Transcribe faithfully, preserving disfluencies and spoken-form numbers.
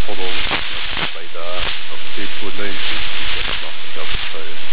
pendant, bah, il a un petit peu de line, c'est une petite qui a pas marqué, ça, après.